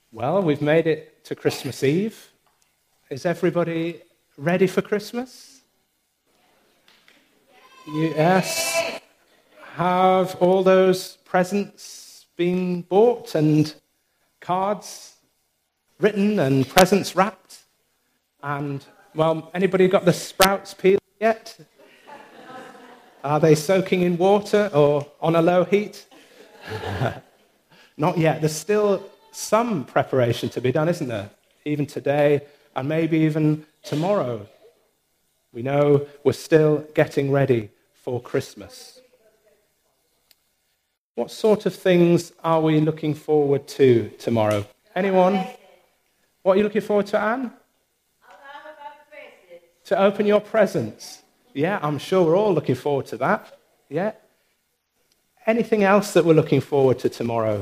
Well, we've made it to Christmas Eve. Is everybody ready for Christmas? Yes. Have all those presents been bought and cards written and presents wrapped? And, well, anybody got the sprouts peeled yet? Are they soaking in water or on a low heat? Not yet. There's still some preparation to be done, isn't there? Even today and maybe even tomorrow. We know we're still getting ready for Christmas. What sort of things are we looking forward to tomorrow? Anyone? What are you looking forward to, Anne? To open your presents. Yeah, I'm sure we're all looking forward to that. Yeah. Anything else that we're looking forward to tomorrow?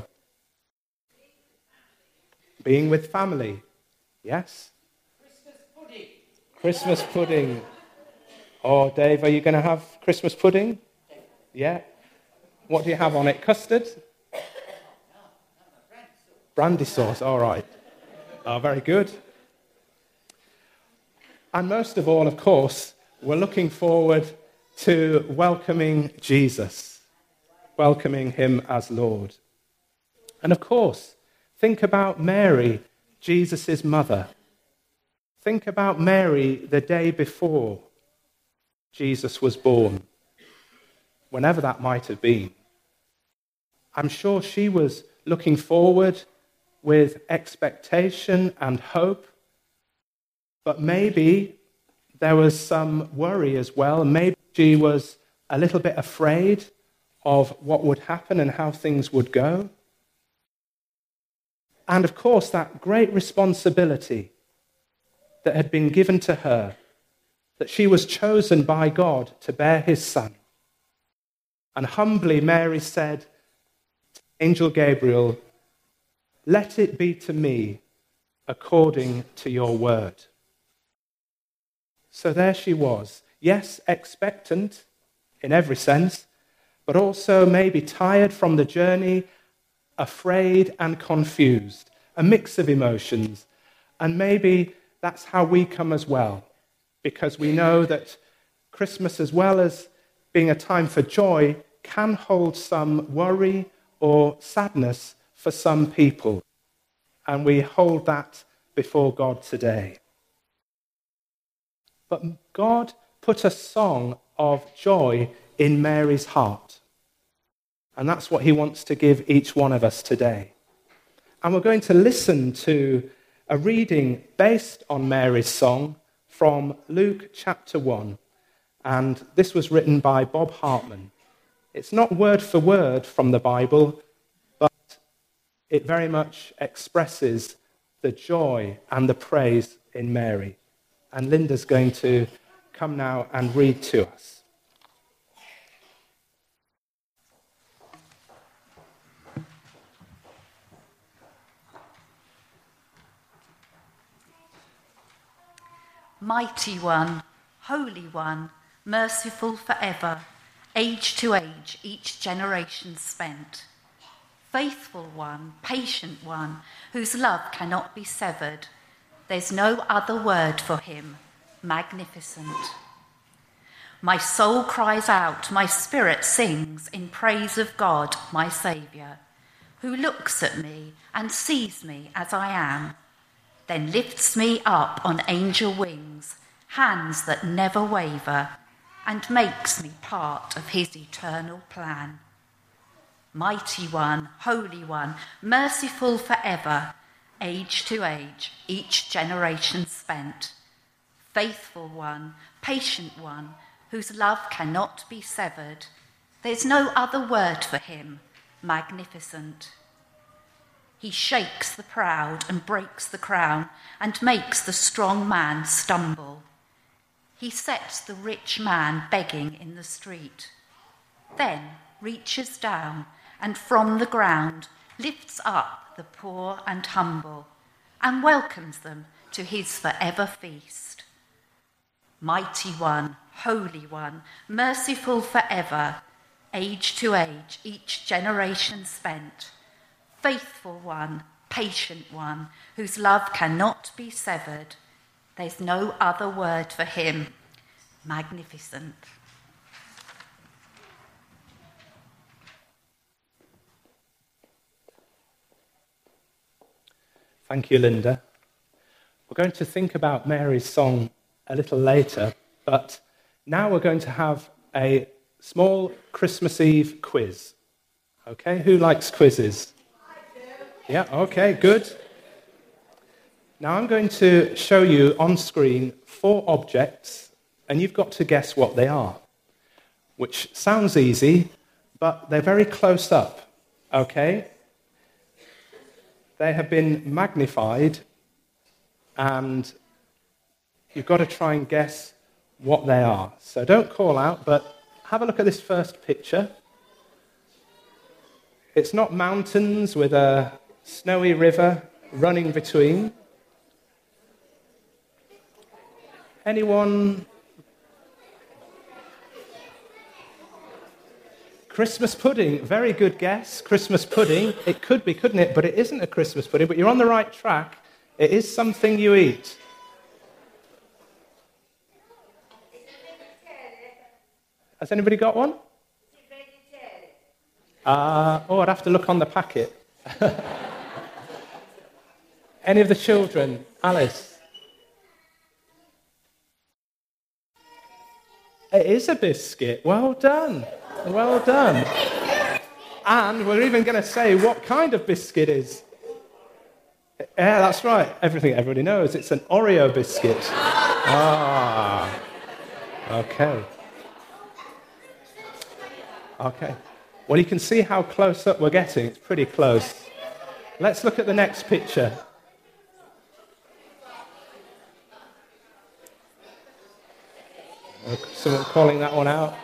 Being with family. Yes? Christmas pudding. Christmas pudding. Oh, Dave, are you going to have Christmas pudding? Yeah. What do you have on it? Custard? Brandy sauce. All right. Oh, very good. And most of all, of course, we're looking forward to welcoming Jesus, welcoming him as Lord. And of course, think about Mary, Jesus' mother. Think about Mary the day before Jesus was born, whenever that might have been. I'm sure she was looking forward with expectation and hope, but maybe there was some worry as well. Maybe she was a little bit afraid of what would happen and how things would go. And of course, that great responsibility that had been given to her, that she was chosen by God to bear his son. And humbly, Mary said to Angel Gabriel, "Let it be to me according to your word." So there she was, yes, expectant in every sense, but also maybe tired from the journey, afraid and confused, a mix of emotions. And maybe that's how we come as well, because we know that Christmas, as well as being a time for joy, can hold some worry or sadness for some people. And we hold that before God today. But God put a song of joy in Mary's heart. And that's what he wants to give each one of us today. And we're going to listen to a reading based on Mary's song from Luke chapter 1. And this was written by Bob Hartman. It's not word for word from the Bible, but it very much expresses the joy and the praise in Mary. And Linda's going to come now and read to us. Mighty One, Holy One, merciful forever, age to age, each generation spent. Faithful One, patient One, whose love cannot be severed. There's no other word for him, magnificent. My soul cries out, my spirit sings in praise of God, my Saviour, who looks at me and sees me as I am, then lifts me up on angel wings, hands that never waver, and makes me part of his eternal plan. Mighty One, Holy One, merciful forever, age to age, each generation spent. Faithful One, patient One, whose love cannot be severed. There's no other word for him, magnificent. He shakes the proud and breaks the crown and makes the strong man stumble. He sets the rich man begging in the street, then reaches down and from the ground lifts up the poor and humble and welcomes them to his forever feast. Mighty One, Holy One, merciful forever, age to age, each generation spent. Faithful One, patient one, whose love cannot be severed. There's no other word for him. Magnificent. Thank you, Linda. We're going to think about Mary's song a little later, but now we're going to have a small Christmas Eve quiz. Okay, who likes quizzes? I do. Yeah, okay, good. Now I'm going to show you on screen 4 objects, and you've got to guess what they are, which sounds easy, but they're very close up, okay? They have been magnified, and you've got to try and guess what they are. So don't call out, but have a look at this first picture. It's not mountains with a snowy river running between. Anyone? Christmas pudding, very good guess. Christmas pudding, it could be, couldn't it? But it isn't a Christmas pudding, but you're on the right track. It is something you eat. Has anybody got one? I'd have to look on the packet. Any of the children? Alice? It is a biscuit. Well done. Well done. And we're even going to say what kind of biscuit it is. Yeah, that's right. Everybody knows. It's an Oreo biscuit. Okay. Okay. Well, you can see how close up we're getting. It's pretty close. Let's look at the next picture. Someone calling that one out.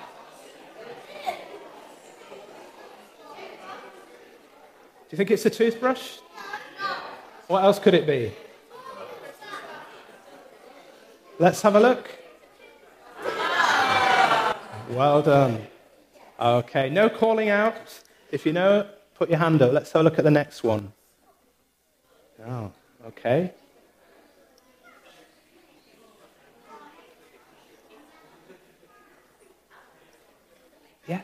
Do you think it's a toothbrush? What else could it be? Let's have a look. Well done. Okay, no calling out. If you know, put your hand up. Let's have a look at the next one. Oh, okay. Yeah.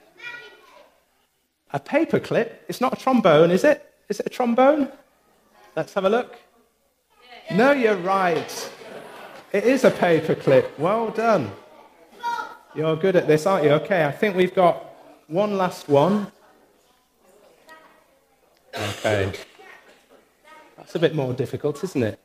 A paperclip? It's not a trombone, is it? Is it a trombone? Let's have a look. No, you're right. It is a paperclip. Well done. You're good at this, aren't you? Okay, I think we've got one last one. Okay. That's a bit more difficult, isn't it?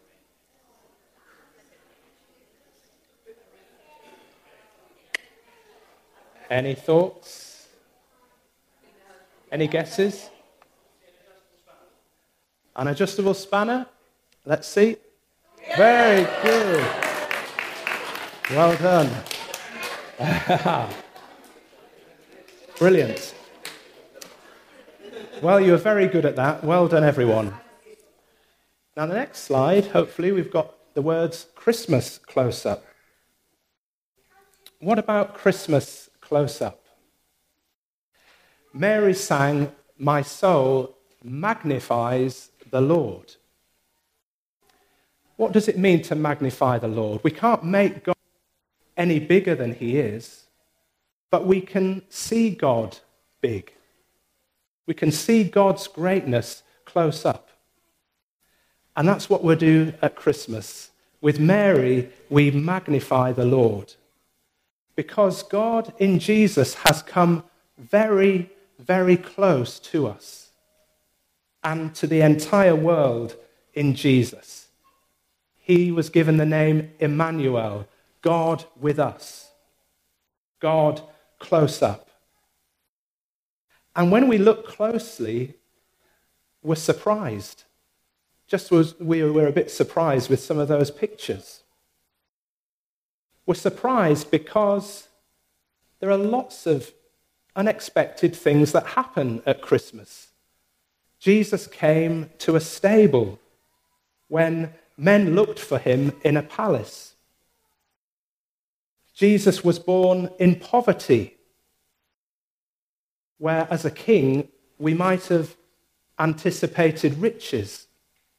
Any thoughts? Any guesses? An adjustable spanner? Let's see. Very good. Well done. Brilliant. Well, you were very good at that. Well done, everyone. Now, the next slide, hopefully, we've got the words Christmas close up. What about Christmas close up? Mary sang, "My soul magnifies the Lord." What does it mean to magnify the Lord? We can't make God any bigger than he is, but we can see God big. We can see God's greatness close up. And that's what we'll do at Christmas. With Mary, we magnify the Lord. Because God in Jesus has come very, very close to us and to the entire world in Jesus. He was given the name Emmanuel, God with us, God close up. And when we look closely, we're surprised, just as we were a bit surprised with some of those pictures. We're surprised because there are lots of unexpected things that happen at Christmas. Jesus came to a stable when men looked for him in a palace. Jesus was born in poverty, where as a king we might have anticipated riches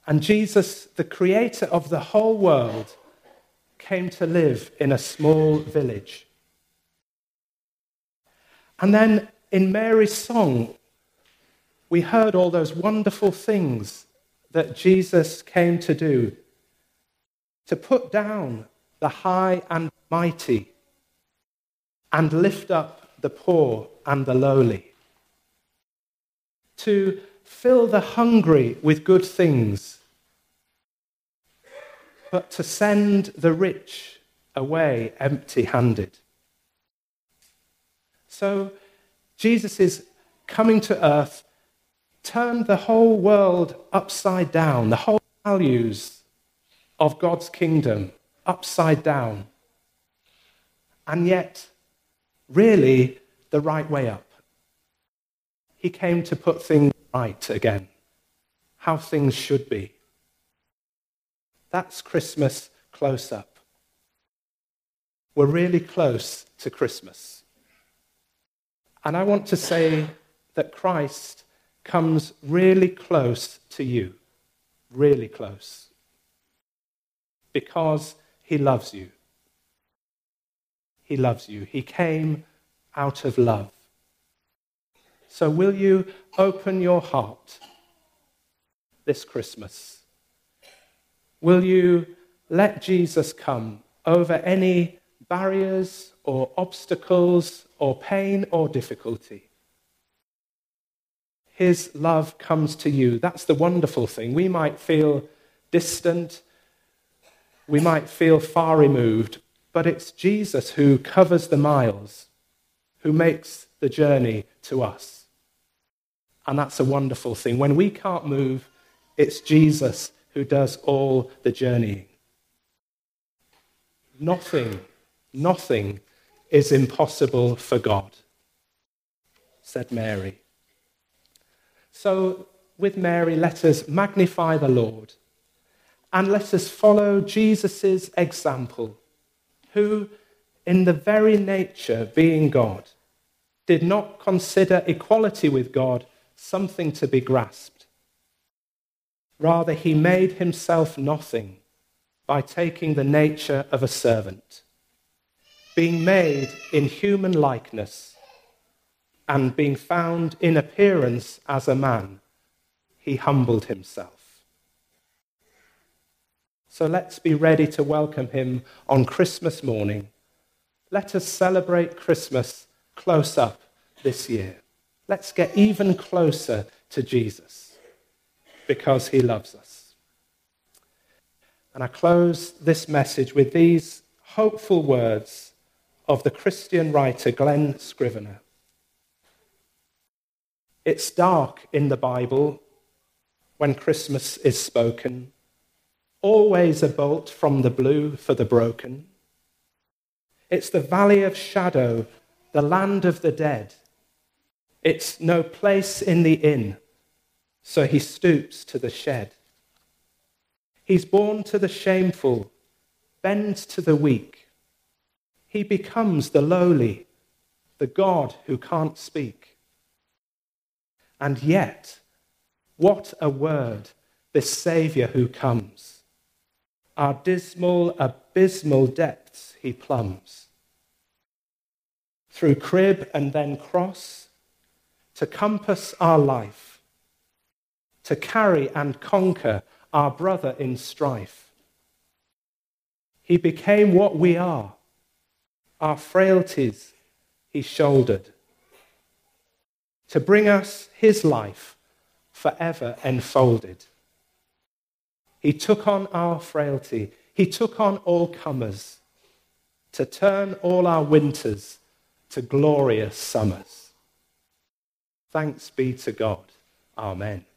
And Jesus, the creator of the whole world, came to live in a small village. And then in Mary's song, we heard all those wonderful things that Jesus came to do, to put down the high and mighty and lift up the poor and the lowly, to fill the hungry with good things, but to send the rich away empty-handed. So Jesus' coming to earth turned the whole world upside down, the whole values of God's kingdom upside down, and yet really the right way up. He came to put things right again, how things should be. That's Christmas close up. We're really close to Christmas. And I want to say that Christ comes really close to you, really close, because he loves you. He loves you. He came out of love. So will you open your heart this Christmas? Will you let Jesus come over any barriers or obstacles or pain or difficulty? His love comes to you. That's the wonderful thing. We might feel distant, we might feel far removed, but it's Jesus who covers the miles, who makes the journey to us. And that's a wonderful thing. When we can't move, it's Jesus who does all the journeying. Nothing is impossible for God, said Mary. So with Mary, let us magnify the Lord and let us follow Jesus' example, who, in the very nature being God, did not consider equality with God something to be grasped. Rather, he made himself nothing by taking the nature of a servant, being made in human likeness, and being found in appearance as a man, he humbled himself. So let's be ready to welcome him on Christmas morning. Let us celebrate Christmas close up this year. Let's get even closer to Jesus because he loves us. And I close this message with these hopeful words of the Christian writer Glen Scrivener. It's dark in the Bible when Christmas is spoken, always a bolt from the blue for the broken. It's the valley of shadow, the land of the dead. It's no place in the inn, so he stoops to the shed. He's born to the shameful, bends to the weak. He becomes the lowly, the God who can't speak. And yet, what a word, this Saviour who comes. Our dismal, abysmal depths he plumbs. Through crib and then cross, to compass our life, to carry and conquer our brother in strife. He became what we are. Our frailties he shouldered, to bring us his life forever enfolded. He took on our frailty. He took on all comers to turn all our winters to glorious summers. Thanks be to God. Amen.